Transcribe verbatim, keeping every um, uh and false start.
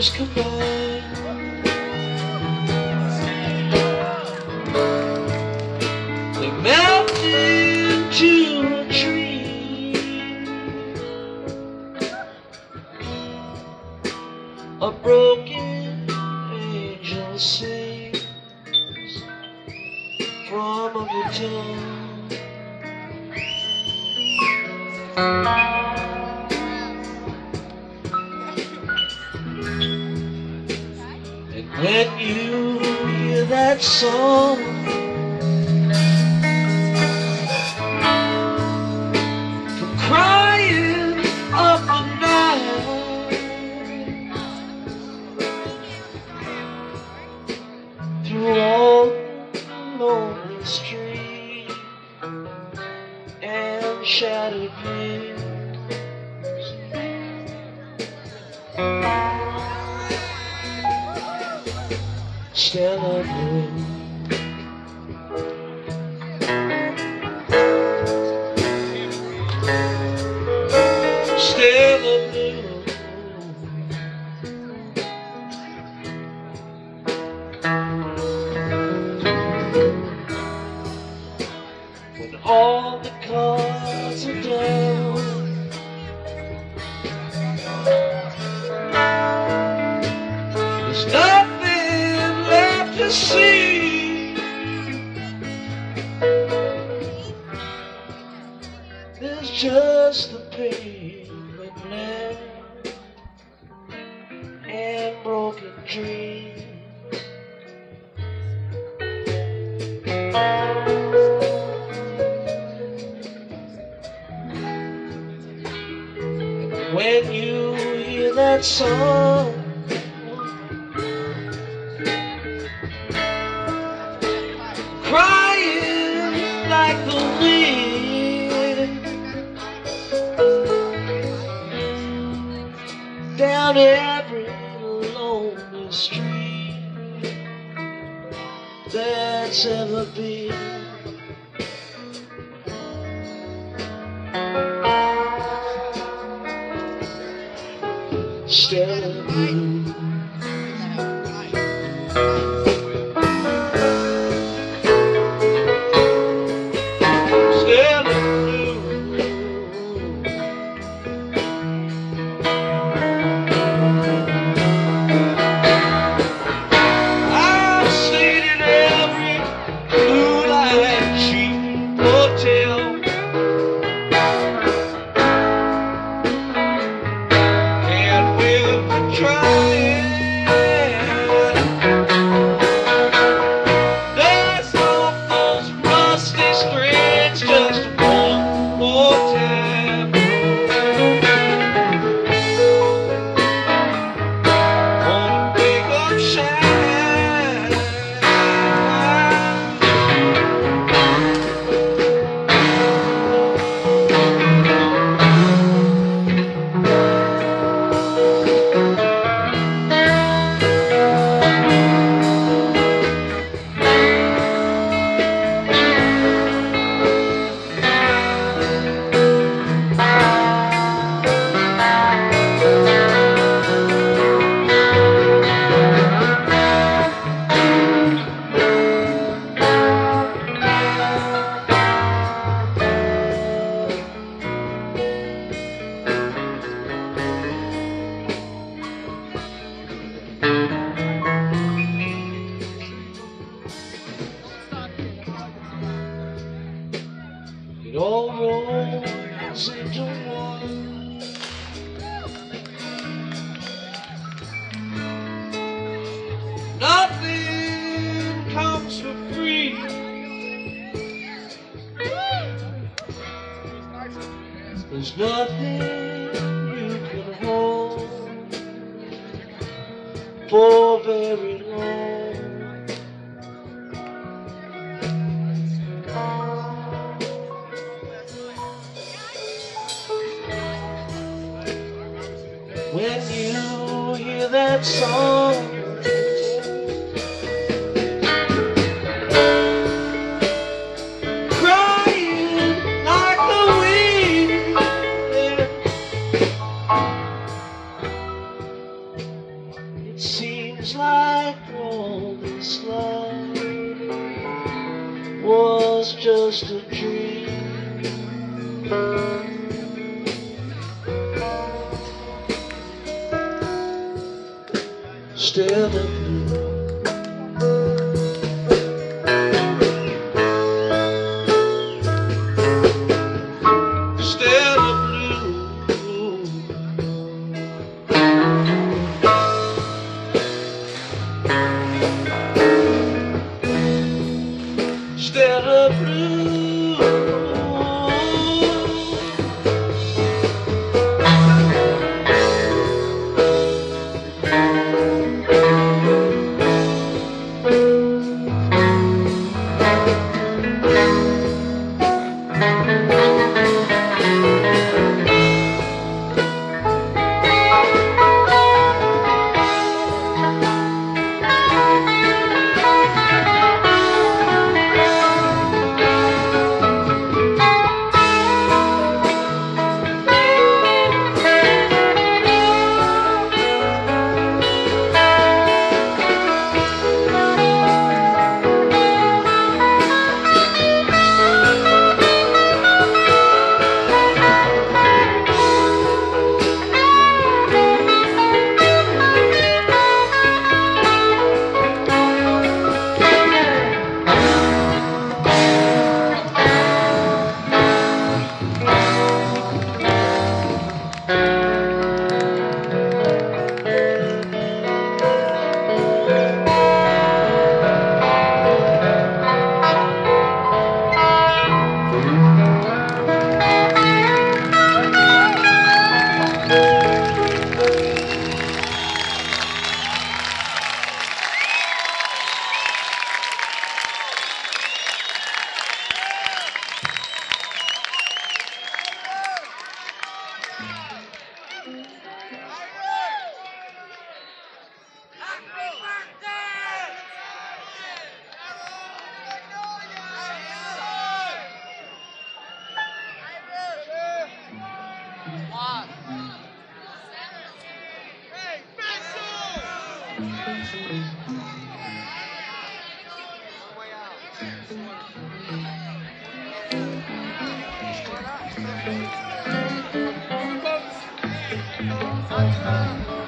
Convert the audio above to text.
years combined. They melt into a tree, a broken angel sings from a guitar. And when you hear that song, come crying up the night through all the lonely streets and shattered dreams. Stella Blue, Stella Blue, when all the cards are down, there's nothing left to see. There's just the pavement and broken dreams. When you hear that song, crying like the wind down every lonely street that's ever been. Stella Blue, Stella Blue, I've stayed in every blue light cheap hotel, and we've been trying. Dust off those rusty strings just one more time. Wanna wake up shine. It all rolls into one. Nothing comes for free. There's nothing you can hold for very long. When you hear that song, crying like the wind, seems like all this love was just a dream. Still in blue, still in blue, still in blue. Thank you.